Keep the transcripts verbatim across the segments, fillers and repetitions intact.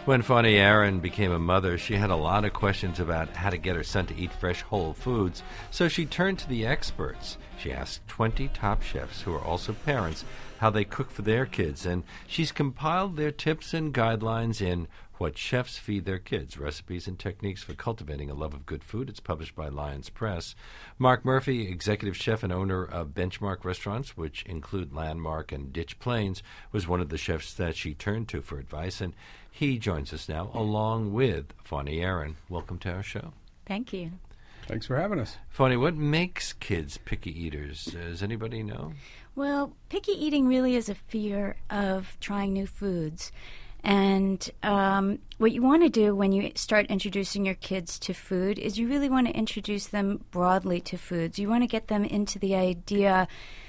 When Fonnie Aaron became a mother, she had a lot of questions about how to get her son to eat fresh, whole foods, so she turned to the experts. She asked twenty top chefs, who are also parents, how they cook for their kids, and she's compiled their tips and guidelines in What Chefs Feed Their Kids, Recipes and Techniques for Cultivating a Love of Good Food. It's published by Lions Press. Mark Murphy, executive chef and owner of Benchmark Restaurants, which include Landmark and Ditch Plains, was one of the chefs that she turned to for advice, and he joins us now, along with Fonnie Aaron. Welcome to our show. Thank you. Thanks for having us. Fonnie, what makes kids picky eaters? Does anybody know? Well, picky eating really is a fear of trying new foods. And um, what you want to do when you start introducing your kids to food is you really want to introduce them broadly to foods. You want to get them into the idea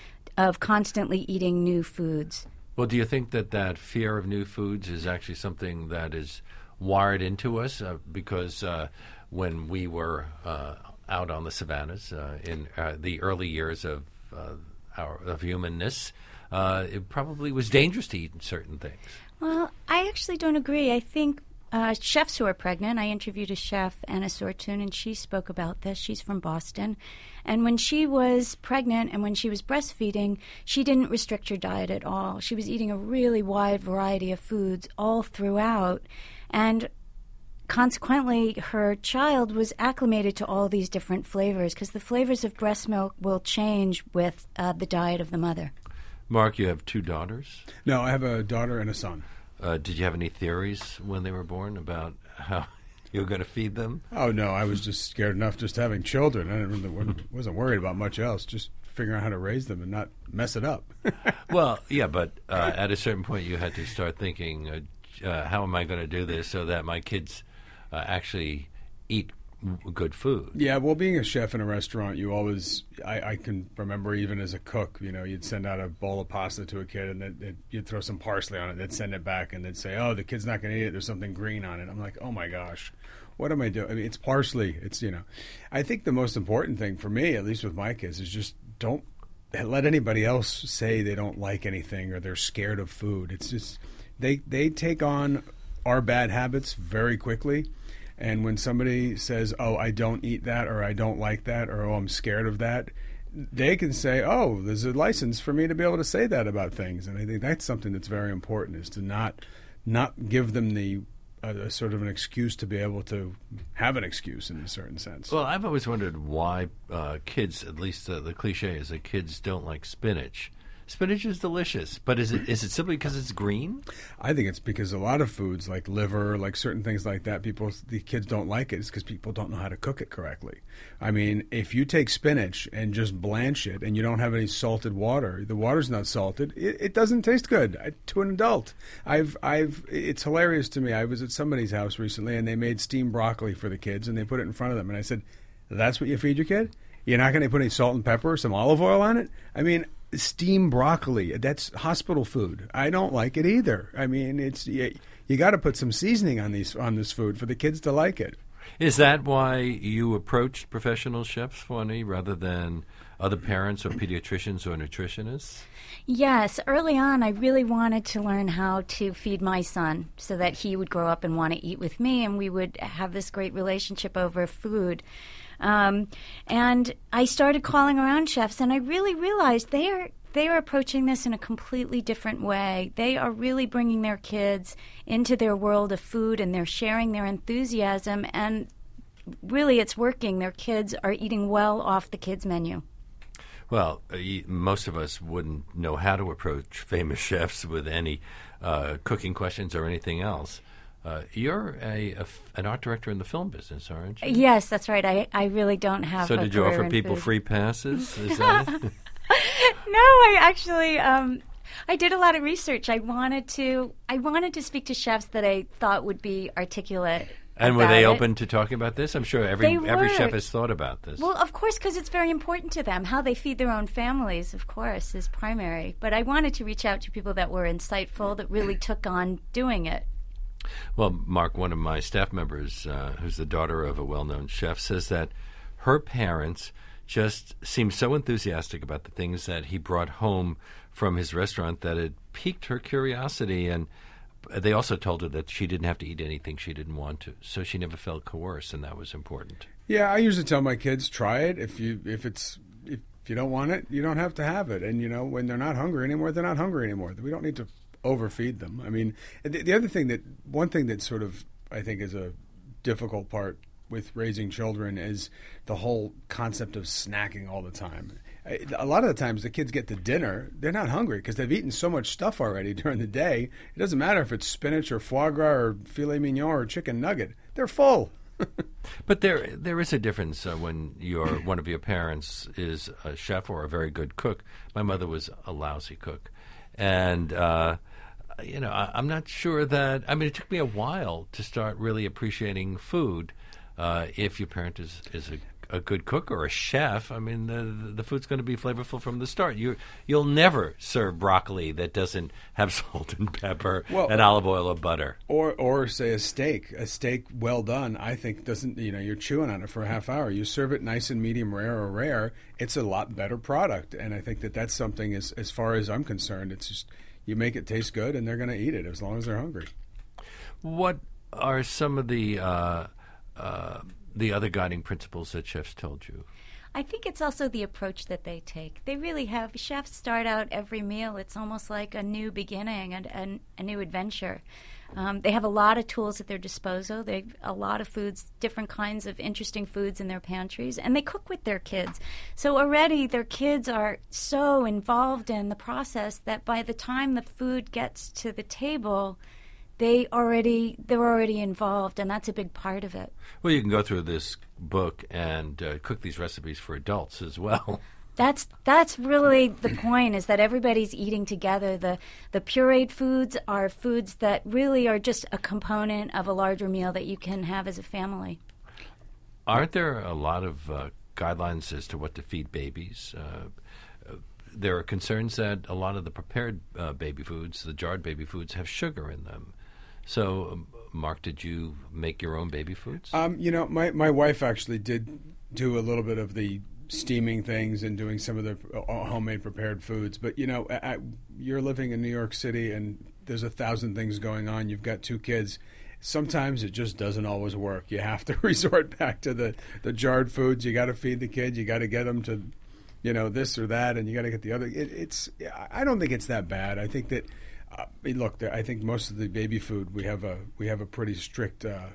of constantly eating new foods. Well, do you think that that fear of new foods is actually something that is wired into us? Uh, because uh, when we were uh, out on the savannas uh, in uh, the early years of uh, our of humanness, uh, it probably was dangerous to eat certain things. Well, I actually don't agree. I think uh, chefs who are pregnant, I interviewed a chef, Anna Sortun, and she spoke about this. She's from Boston. And when she was pregnant and when she was breastfeeding, she didn't restrict her diet at all. She was eating a really wide variety of foods all throughout. And consequently, her child was acclimated to all these different flavors because the flavors of breast milk will change with uh, the diet of the mother. Mark, you have two daughters? No, I have a daughter and a son. Uh, did you have any theories when they were born about how you were going to feed them? Oh, no, I was just scared enough just having children. I didn't really, wasn't worried about much else, just figuring out how to raise them and not mess it up. Well, yeah, but uh, at a certain point you had to start thinking, uh, uh, how am I going to do this so that my kids uh, actually eat good food? Yeah, well, being a chef in a restaurant, you always, I, I can remember even as a cook, you know, you'd send out a bowl of pasta to a kid and they'd, you'd throw some parsley on it. They'd send it back and they'd say, oh, the kid's not going to eat it. There's something green on it. I'm like, oh, my gosh, what am I doing? I mean, it's parsley. It's, you know, I think the most important thing for me, at least with my kids, is just don't let anybody else say they don't like anything or they're scared of food. It's just they they take on our bad habits very quickly. And when somebody says, oh, I don't eat that, or I don't like that, or oh, I'm scared of that, they can say, oh, there's a license for me to be able to say that about things. And I think that's something that's very important, is to not not give them the uh, a sort of an excuse to be able to have an excuse in a certain sense. Well, I've always wondered why uh, kids, at least uh, the cliche is that kids don't like spinach. Spinach is delicious, but is it is it simply because it's green? I think it's because a lot of foods, like liver, like certain things like that, people, the kids don't like it. It's because people don't know how to cook it correctly. I mean, if you take spinach and just blanch it and you don't have any salted water, the water's not salted, it, it doesn't taste good to an adult. I've, I've, it's hilarious to me. I was at somebody's house recently and they made steamed broccoli for the kids and they put it in front of them. And I said, that's what you feed your kid? You're not going to put any salt and pepper or some olive oil on it? I mean, steamed broccoli, that's hospital food. I don't like it either. I mean, it's you, you got to put some seasoning on these on this food for the kids to like it. Is that why you approached professional chefs, Fonnie, rather than other parents or pediatricians or nutritionists? Yes. Early on, I really wanted to learn how to feed my son so that he would grow up and want to eat with me, and we would have this great relationship over food. Um, and I started calling around chefs, and I really realized they are they are approaching this in a completely different way. They are really bringing their kids into their world of food, and they're sharing their enthusiasm, and really it's working. Their kids are eating well off the kids' menu. Well, uh, most of us wouldn't know how to approach famous chefs with any uh, cooking questions or anything else. Uh, you're a, a f- an art director in the film business, aren't you? Yes, that's right. I, I really don't have So a did you career offer in people food. free passes? Is that it? No, I actually um, I did a lot of research. I wanted to I wanted to speak to chefs that I thought would be articulate. And were they about it. open to talking about this? I'm sure every They every were. chef has thought about this. Well, of course, because it's very important to them. How they feed their own families, of course, is primary. But I wanted to reach out to people that were insightful, that really took on doing it. Well, Mark, one of my staff members, uh, who's the daughter of a well-known chef, says that her parents just seemed so enthusiastic about the things that he brought home from his restaurant that it piqued her curiosity. And they also told her that she didn't have to eat anything she didn't want to, so she never felt coerced, and that was important. Yeah, I usually tell my kids, try it. If you if it's if you don't want it, you don't have to have it. And you know, when they're not hungry anymore, they're not hungry anymore. We don't need to overfeed them. I mean, the, the other thing that one thing that sort of I think is a difficult part with raising children is the whole concept of snacking all the time. A lot of the times the kids get to dinner, they're not hungry because they've eaten so much stuff already during the day. It doesn't matter if it's spinach or foie gras or filet mignon or chicken nugget. They're full. But there there is a difference uh, when your one of your parents is a chef or a very good cook. My mother was a lousy cook. And, uh, you know, I, I'm not sure that – I mean, it took me a while to start really appreciating food. Uh, if your parent is, is a, a good cook or a chef, I mean, the, the food's going to be flavorful from the start. You, you'll never serve broccoli that doesn't have salt and pepper well, and olive oil or butter. Or, or say a steak. A steak well done, I think, doesn't, you know, you're chewing on it for a half hour. You serve it nice and medium rare or rare, it's a lot better product. And I think that that's something, as, as far as I'm concerned, it's just you make it taste good and they're going to eat it as long as they're hungry. What are some of the... Uh, Uh, the other guiding principles that chefs told you? I think it's also the approach that they take. They really have, chefs start out every meal, it's almost like a new beginning and, and a new adventure. Um, they have a lot of tools at their disposal. They have a lot of foods, different kinds of interesting foods in their pantries, and they cook with their kids. So already their kids are so involved in the process that by the time the food gets to the table, They already they're already involved, and that's a big part of it. Well, you can go through this book and uh, cook these recipes for adults as well. That's that's really the point, is that everybody's eating together. The the pureed foods are foods that really are just a component of a larger meal that you can have as a family. Aren't there a lot of uh, guidelines as to what to feed babies? Uh, there are concerns that a lot of the prepared uh, baby foods, the jarred baby foods, have sugar in them. So, um, Mark, did you make your own baby foods? Um, you know, my, my wife actually did do a little bit of the steaming things and doing some of the uh, homemade prepared foods. But, you know, I, I, you're living in New York City and there's a thousand things going on. You've got two kids. Sometimes it just doesn't always work. You have to resort back to the, the jarred foods. You got to feed the kids. You got to get them to, you know, this or that, and you got to get the other. It, it's. I don't think it's that bad. I think that. Uh, look, I think most of the baby food we have a we have a pretty strict uh,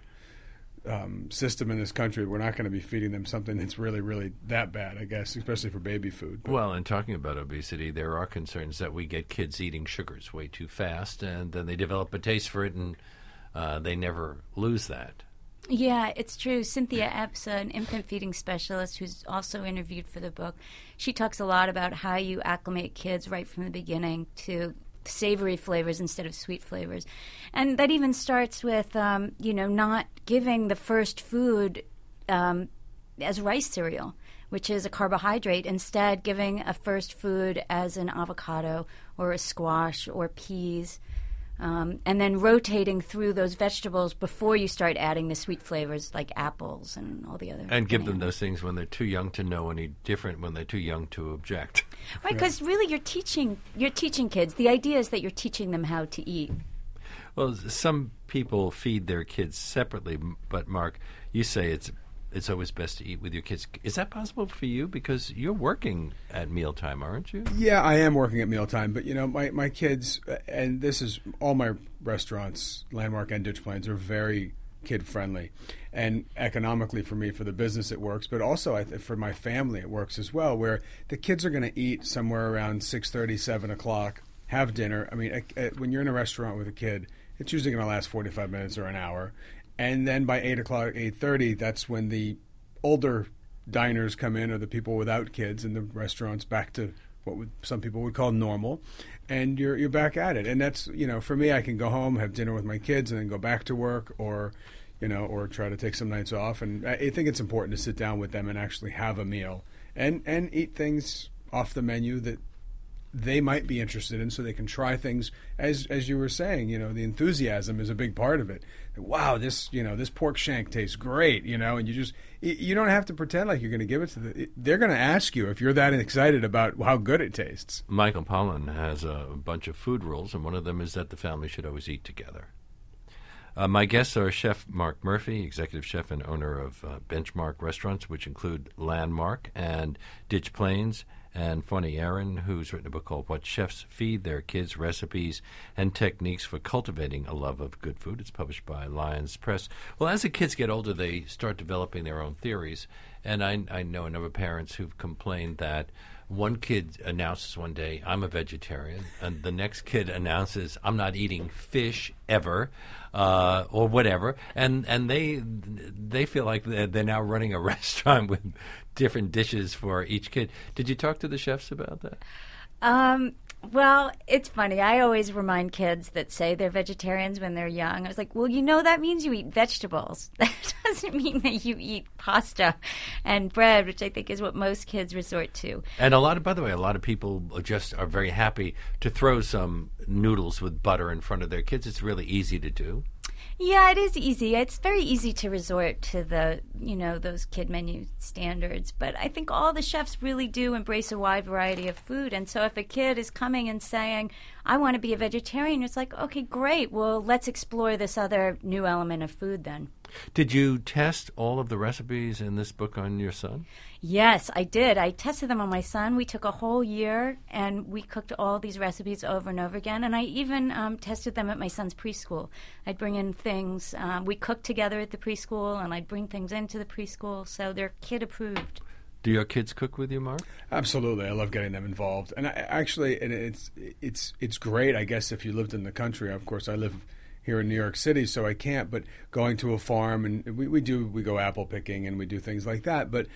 um, system in this country. We're not going to be feeding them something that's really, really that bad, I guess, especially for baby food. But. Well, and talking about obesity, there are concerns that we get kids eating sugars way too fast, and then they develop a taste for it, and uh, they never lose that. Yeah, it's true. Cynthia Epps, an infant feeding specialist who's also interviewed for the book, she talks a lot about how you acclimate kids right from the beginning to savory flavors instead of sweet flavors. And that even starts with, um, you know, not giving the first food um, as rice cereal, which is a carbohydrate, instead giving a first food as an avocado or a squash or peas. Um, and then rotating through those vegetables before you start adding the sweet flavors like apples and all the other. And give them bananas. those things when they're too young to know any different, when they're too young to object. Right, because really you're teaching you're teaching kids. The idea is that you're teaching them how to eat. Well, some people feed their kids separately, but Mark, you say it's it's always best to eat with your kids. Is that possible for you? Because you're working at mealtime, aren't you? Yeah, I am working at mealtime. But, you know, my, my kids, and this is all my restaurants, Landmark and Ditch Plains, are very kid-friendly. And economically for me, for the business, it works. But also I th- for my family, it works as well, where the kids are going to eat somewhere around six thirty, seven o'clock, have dinner. I mean, a, a, when you're in a restaurant with a kid, it's usually going to last forty-five minutes or an hour. And then by eight o'clock, eight thirty, that's when the older diners come in, or the people without kids, and the restaurant's back to what would, some people would call normal, and you're you're back at it. And that's, you know, for me, I can go home, have dinner with my kids, and then go back to work, or, you know, or try to take some nights off. And I think it's important to sit down with them and actually have a meal and, and eat things off the menu that they might be interested in, so they can try things. As as you were saying, you know, the enthusiasm is a big part of it. Wow, this you know this pork shank tastes great, you know, and you just you don't have to pretend like you're going to give it to them. They're going to ask you if you're that excited about how good it tastes. Michael Pollan has a bunch of food rules, and one of them is that the family should always eat together. Uh, my guests are Chef Mark Murphy, executive chef and owner of uh, Benchmark Restaurants, which include Landmark and Ditch Plains, and Fonnie Aaron, who's written a book called What Chefs Feed Their Kids, Recipes and Techniques for Cultivating a Love of Good Food. It's published by Lyons Press. Well, as the kids get older, they start developing their own theories, and I, I know a number of parents who've complained that one kid announces one day, I'm a vegetarian, and the next kid announces, I'm not eating fish ever, uh, or whatever, and and they they feel like they're, they're now running a restaurant with different dishes for each kid. Did you talk to the chefs about that? Um, well, it's funny. I always remind kids that say they're vegetarians when they're young. I was like, well, you know, that means you eat vegetables. That doesn't mean that you eat pasta and bread, which I think is what most kids resort to. And a lot of, by the way, a lot of people just are very happy to throw some noodles with butter in front of their kids. It's really easy to do. Yeah, it is easy. It's very easy to resort to the, you know, those kid menu standards. But I think all the chefs really do embrace a wide variety of food. And so if a kid is coming and saying, I want to be a vegetarian, it's like, okay, great. Well, let's explore this other new element of food then. Did you test all of the recipes in this book on your son? Yes, I did. I tested them on my son. We took a whole year, and we cooked all these recipes over and over again. And I even um, tested them at my son's preschool. I'd bring in things. Um, we cooked together at the preschool, and I'd bring things into the preschool. So they're kid-approved. Do your kids cook with you, Mark? Absolutely. I love getting them involved. And I, actually, and it's it's it's great, I guess, if you lived in the country. Of course, I live here in New York City, so I can't, but going to a farm, and we, we do, we go apple picking and we do things like that, but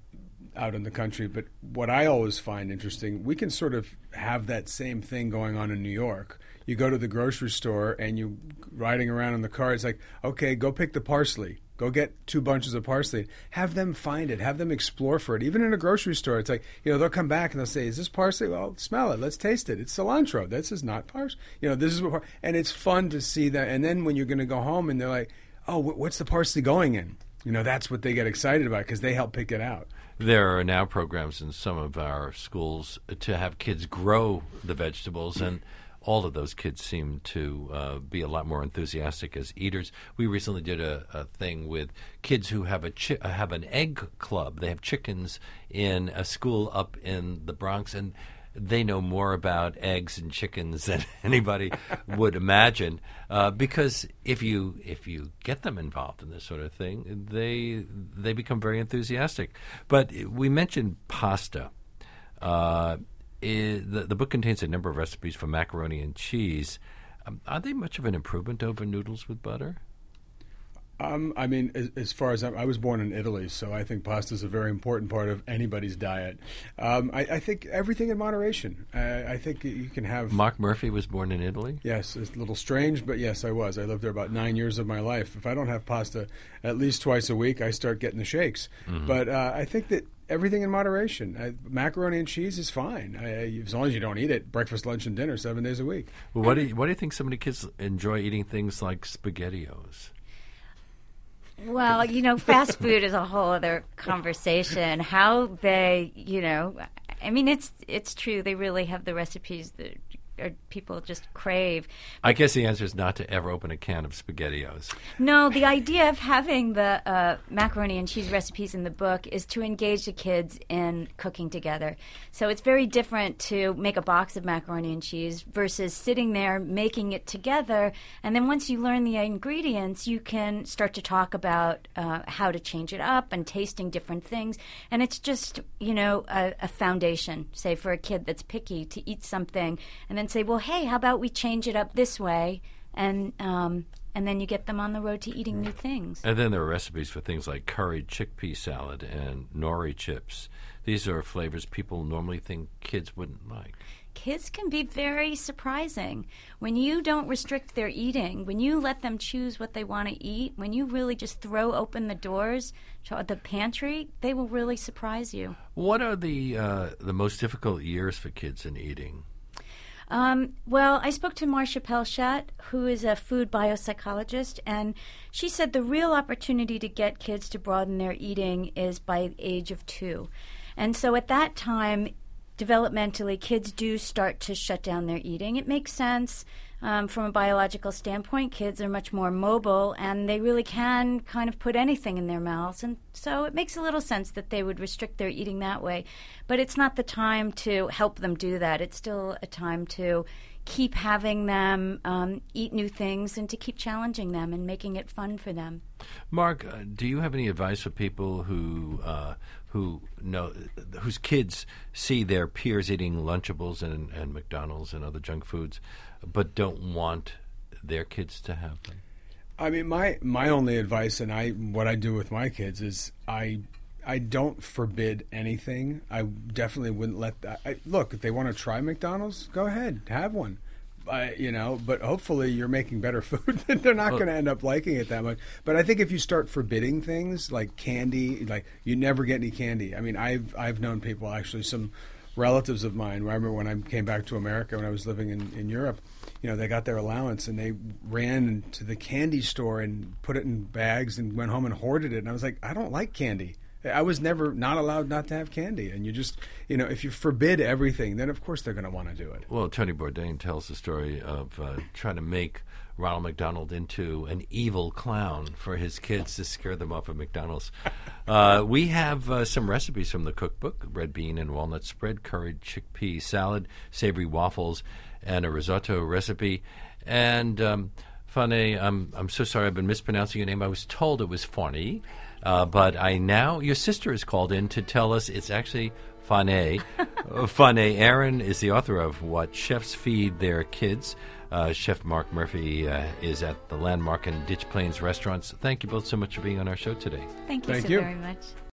out in the country. But what I always find interesting, we can sort of have that same thing going on in New York. You go to the grocery store and you riding around in the car, it's like, okay, go pick the parsley. Go get two bunches of parsley. Have them find it. Have them explore for it. Even in a grocery store, it's like, you know, they'll come back and they'll say, is this parsley? Well, smell it. Let's taste it. It's cilantro. This is not parsley. You know, this is what, par-. And it's fun to see that. And then when you're going to go home and they're like, oh, what's the parsley going in? You know, that's what they get excited about because they help pick it out. There are now programs in some of our schools to have kids grow the vegetables, and all of those kids seem to uh, be a lot more enthusiastic as eaters. We recently did a, a thing with kids who have a chi- have an egg club. They have chickens in a school up in the Bronx, and they know more about eggs and chickens than anybody would imagine. Uh, because if you if you get them involved in this sort of thing, they they become very enthusiastic. But we mentioned pasta. Uh, Is, the, the book contains a number of recipes for macaroni and cheese. Um, are they much of an improvement over noodles with butter? Um, I mean, as, as far as I'm, I was born in Italy, so I think pasta is a very important part of anybody's diet. Um, I, I think everything in moderation. Uh, I think you can have... Mark Murphy was born in Italy? Yes, it's a little strange, but yes, I was. I lived there about nine years of my life. If I don't have pasta at least twice a week, I start getting the shakes. Mm-hmm. But uh, I think that everything in moderation. Uh, macaroni and cheese is fine, I, as long as you don't eat it breakfast, lunch, and dinner seven days a week. Well, what do you, what do you think so many kids enjoy eating things like SpaghettiOs? Well, you know, fast food is a whole other conversation. How they, you know, I mean, it's it's true. They really have the recipes that are, people just crave. I guess the answer is not to ever open a can of SpaghettiOs. No, the idea of having the uh, macaroni and cheese recipes in the book is to engage the kids in cooking together. So it's very different to make a box of macaroni and cheese versus sitting there making it together. And then once you learn the ingredients, you can start to talk about uh, how to change it up and tasting different things. And it's just, you know, a, a foundation, say, for a kid that's picky to eat something and then say, well, hey, how about we change it up this way? And um, and then you get them on the road to eating new things. And then there are recipes for things like curried chickpea salad and nori chips. These are flavors people normally think kids wouldn't like. Kids can be very surprising. When you don't restrict their eating, when you let them choose what they want to eat, when you really just throw open the doors to the pantry, they will really surprise you. What are the uh, the most difficult years for kids in eating? Um, well, I spoke to Marcia Pelchat, who is a food biopsychologist, and she said the real opportunity to get kids to broaden their eating is by the age of two. And so at that time, developmentally, kids do start to shut down their eating. It makes sense. Um, from a biological standpoint, kids are much more mobile, and they really can kind of put anything in their mouths. And so it makes a little sense that they would restrict their eating that way. But it's not the time to help them do that. It's still a time to keep having them um, eat new things and to keep challenging them and making it fun for them. Mark, uh, do you have any advice for people who uh, who know whose kids see their peers eating Lunchables and, and McDonald's and other junk foods, but don't want their kids to have them? I mean, my my only advice, and I what I do with my kids is I I don't forbid anything. I definitely wouldn't let that. I, look, if they want to try McDonald's, go ahead, have one. I, you know, but hopefully you're making better food. They're not Well, going to end up liking it that much. But I think if you start forbidding things like candy, like you never get any candy. I mean, I've I've known people, actually, some relatives of mine. I remember when I came back to America when I was living in, in Europe, you know, they got their allowance and they ran to the candy store and put it in bags and went home and hoarded it. And I was like, I don't like candy. I was never not allowed not to have candy. And you just, you know, if you forbid everything, then of course they're going to want to do it. Well, Tony Bourdain tells the story of uh, trying to make Ronald McDonald into an evil clown for his kids to scare them off of McDonald's. Uh, we have uh, some recipes from the cookbook: red bean and walnut spread, curried chickpea salad, savory waffles, and a risotto recipe. And um, Fane, I'm I'm so sorry I've been mispronouncing your name. I was told it was Fani, uh, but I now your sister has called in to tell us it's actually Fane. uh, Fane Aaron is the author of What Chefs Feed Their Kids. Uh, Chef Mark Murphy uh, is at the Landmark and Ditch Plains restaurants. Thank you both so much for being on our show today. Thank you Thank so you. very much.